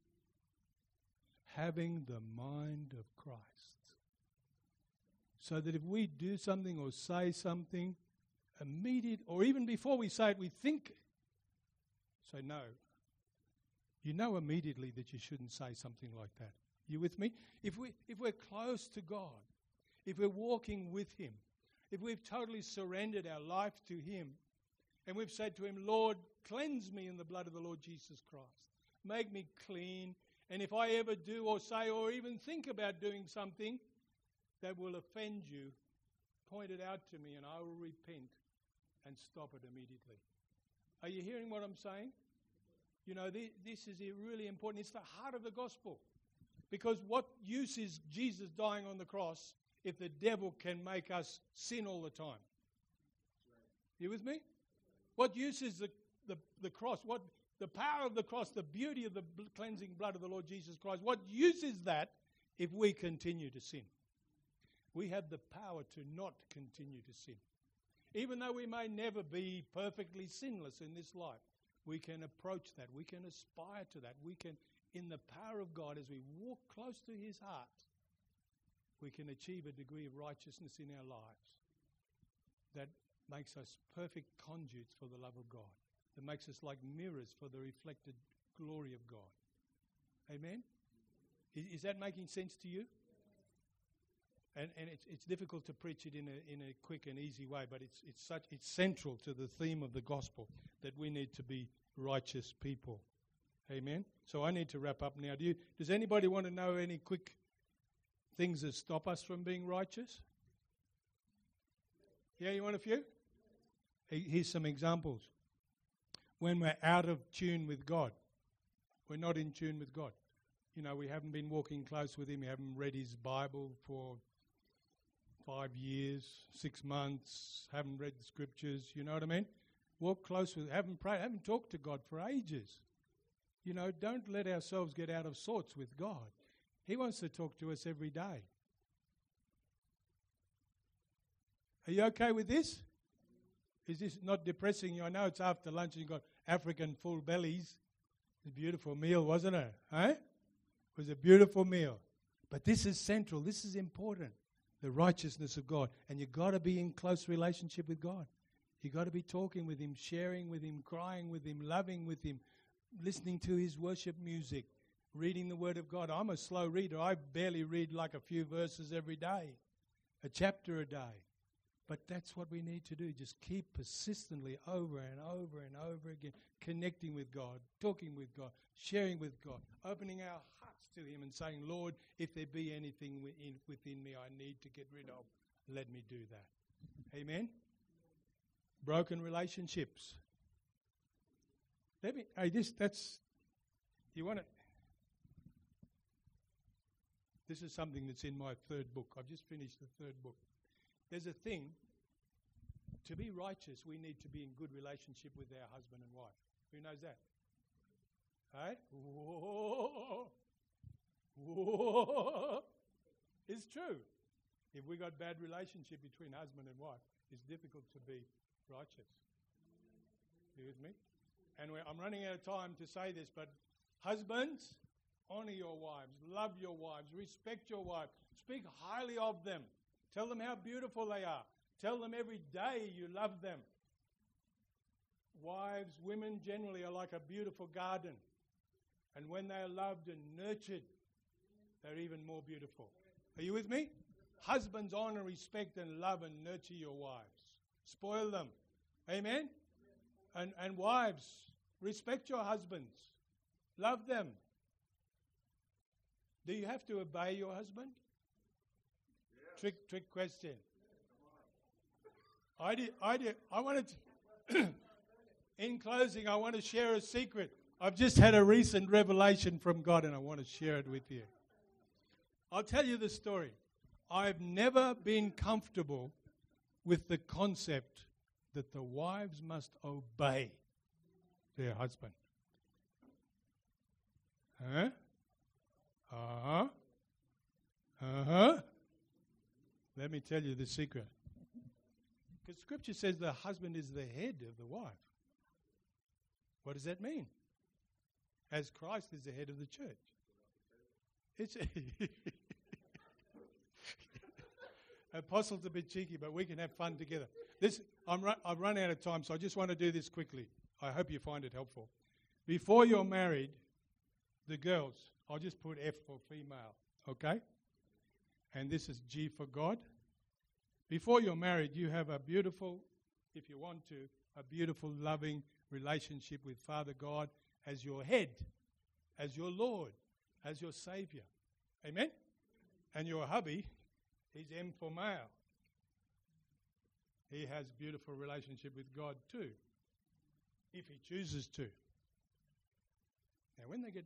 Having the mind of Christ. So that if we do something or say something, immediate, or even before we say it, we think, say no. You know immediately that you shouldn't say something like that. You with me? If we're close to God, if we're walking with Him, if we've totally surrendered our life to Him, and we've said to Him, Lord, cleanse me in the blood of the Lord Jesus Christ. Make me clean. And if I ever do or say or even think about doing something that will offend you, point it out to me and I will repent and stop it immediately. Are you hearing what I'm saying? You know, this is really important. It's the heart of the gospel. Because what use is Jesus dying on the cross if the devil can make us sin all the time? You with me? What use is the cross? What the power of the cross, the beauty of the cleansing blood of the Lord Jesus Christ? What use is that if we continue to sin? We have the power to not continue to sin. Even though we may never be perfectly sinless in this life, we can approach that. We can aspire to that. We can, in the power of God, as we walk close to His heart, we can achieve a degree of righteousness in our lives that makes us perfect conduits for the love of God, that makes us like mirrors for the reflected glory of God. Amen? Is that making sense to you? And it's difficult to preach it in a quick and easy way, but it's central to the theme of the gospel that we need to be righteous people. Amen? So I need to wrap up now. Does anybody want to know any quick things that stop us from being righteous? Yeah, you want a few? Here's some examples. When we're out of tune with God, we're not in tune with God. You know, we haven't been walking close with Him. We haven't read His Bible for 5 years, 6 months, haven't read the scriptures, you know what I mean? Walk close with, haven't prayed, haven't talked to God for ages. You know, don't let ourselves get out of sorts with God. He wants to talk to us every day. Are you okay with this? Is this not depressing you? I know it's after lunch and you've got African full bellies. It's a beautiful meal, wasn't it? Eh? It was a beautiful meal. But this is central. This is important. The righteousness of God. And you've got to be in close relationship with God. You've got to be talking with Him, sharing with Him, crying with Him, loving with Him, listening to His worship music, reading the Word of God. I'm a slow reader. I barely read like a few verses every day, a chapter a day. But that's what we need to do. Just keep persistently over and over and over again, connecting with God, talking with God, sharing with God, opening our hearts to Him and saying, Lord, if there be anything within me I need to get rid of, let me do that. Amen? Broken relationships. This is something that's in my third book. I've just finished the third book. There's a thing, to be righteous, we need to be in good relationship with our husband and wife. Who knows that? Hey? Whoa. Whoa. It's true. If we got bad relationship between husband and wife, it's difficult to be righteous. You with me? And I'm running out of time to say this, but husbands, honor your wives, love your wives, respect your wives, speak highly of them. Tell them how beautiful they are. Tell them every day you love them. Wives, women generally are like a beautiful garden. And when they are loved and nurtured, they're even more beautiful. Are you with me? Husbands, honor, respect, and love and nurture your wives. Spoil them. Amen? And wives, respect your husbands. Love them. Do you have to obey your husband? Yes. Trick question. I wanted to in closing, I want to share a secret. I've just had a recent revelation from God and I want to share it with you. I'll tell you the story. I've never been comfortable with the concept that the wives must obey their husband. Huh? Uh-huh. Uh-huh. Let me tell you the secret. Because Scripture says the husband is the head of the wife. What does that mean? As Christ is the head of the church. It's Apostle's a bit cheeky, but we can have fun together. I've run out of time, so I just want to do this quickly. I hope you find it helpful. Before you're married, the girls, I'll just put F for female, okay? And this is G for God. Before you're married, you have a beautiful, if you want to, a beautiful, loving relationship with Father God as your head, as your Lord, as your Savior. Amen? And your hubby, he's M for male. He has beautiful relationship with God too, if he chooses to. Now, when they get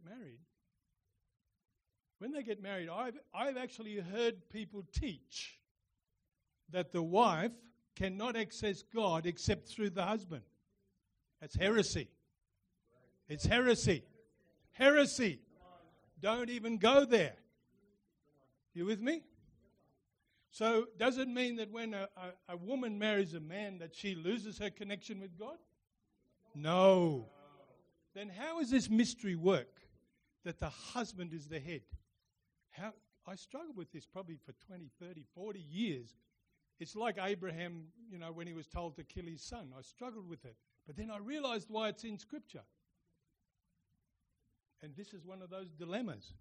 married, I've actually heard people teach that the wife cannot access God except through the husband. That's heresy. It's heresy. Heresy. Don't even go there. You with me? So does it mean that when a woman marries a man that she loses her connection with God? No. Then how does this mystery work that the husband is the head? I struggled with this probably for 20, 30, 40 years. It's like Abraham, when he was told to kill his son. I struggled with it. But then I realized why it's in Scripture. And this is one of those dilemmas.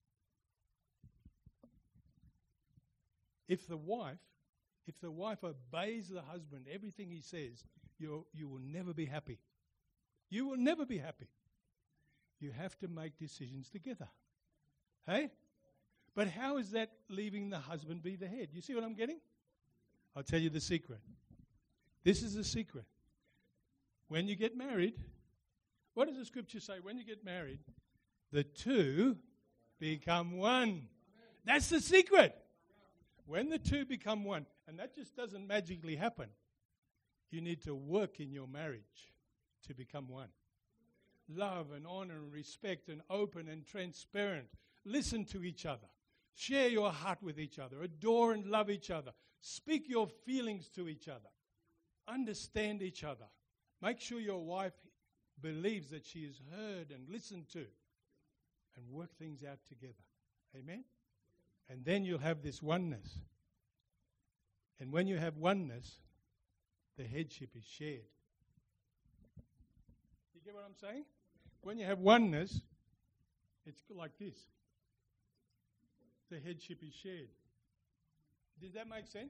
If the wife obeys the husband, everything he says, you will never be happy. You will never be happy. You have to make decisions together. Hey? But how is that leaving the husband be the head? You see what I'm getting? I'll tell you the secret. This is the secret. When you get married, what does the Scripture say? When you get married, the two become one. That's the secret. When the two become one, and that just doesn't magically happen, you need to work in your marriage to become one. Love and honor and respect and open and transparent. Listen to each other. Share your heart with each other. Adore and love each other. Speak your feelings to each other. Understand each other. Make sure your wife believes that she is heard and listened to, and work things out together. Amen? And then you'll have this oneness. And when you have oneness, the headship is shared. You get what I'm saying? When you have oneness, it's like this. The headship is shared. Does that make sense?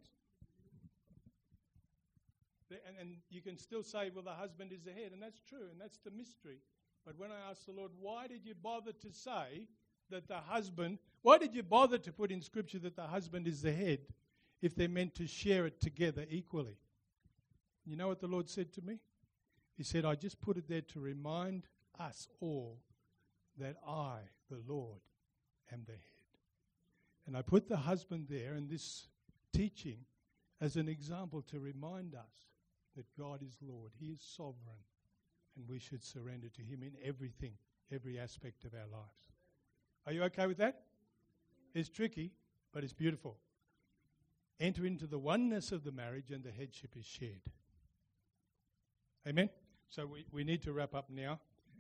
And you can still say, well, the husband is the head, and that's true, and that's the mystery. But when I asked the Lord, why did you bother to say that the husband, why did you bother to put in Scripture that the husband is the head if they're meant to share it together equally? You know what the Lord said to me? He said, I just put it there to remind us all that I, the Lord, am the head. And I put the husband there in this teaching as an example to remind us that God is Lord. He is sovereign. And we should surrender to Him in everything, every aspect of our lives. Are you okay with that? It's tricky, but it's beautiful. Enter into the oneness of the marriage and the headship is shared. Amen? So we need to wrap up now.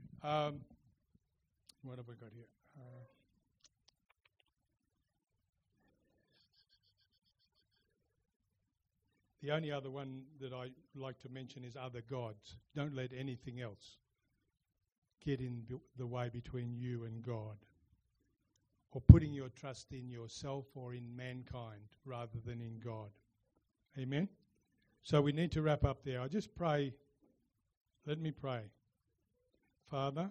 What have we got here? The only other one that I like to mention is other gods. Don't let anything else get in the way between you and God, or putting your trust in yourself or in mankind rather than in God. Amen? So we need to wrap up there. I just pray, let me pray. Father,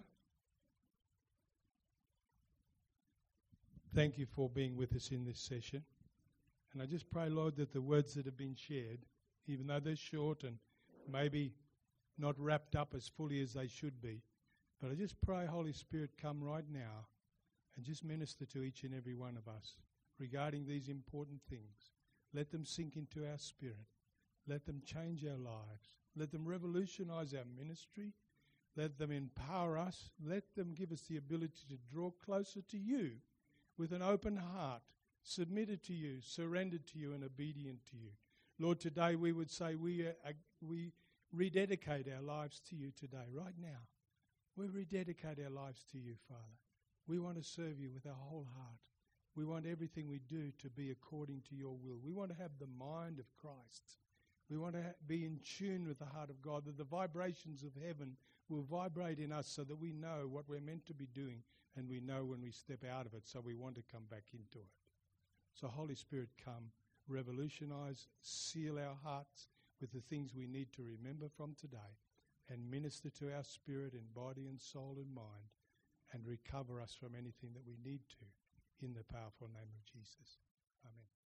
thank you for being with us in this session. And I just pray, Lord, that the words that have been shared, even though they're short and maybe not wrapped up as fully as they should be, but I just pray, Holy Spirit, come right now and just minister to each and every one of us regarding these important things. Let them sink into our spirit. Let them change our lives. Let them revolutionize our ministry. Let them empower us. Let them give us the ability to draw closer to you with an open heart, submitted to you, surrendered to you, and obedient to you. Lord, today we would say we rededicate our lives to you today, right now. We rededicate our lives to you, Father. We want to serve you with our whole heart. We want everything we do to be according to your will. We want to have the mind of Christ. We want to be in tune with the heart of God, that the vibrations of heaven will vibrate in us so that we know what we're meant to be doing, and we know when we step out of it, so we want to come back into it. So Holy Spirit, come, revolutionize, seal our hearts with the things we need to remember from today, and minister to our spirit and body and soul and mind, and recover us from anything that we need to, in the powerful name of Jesus. Amen.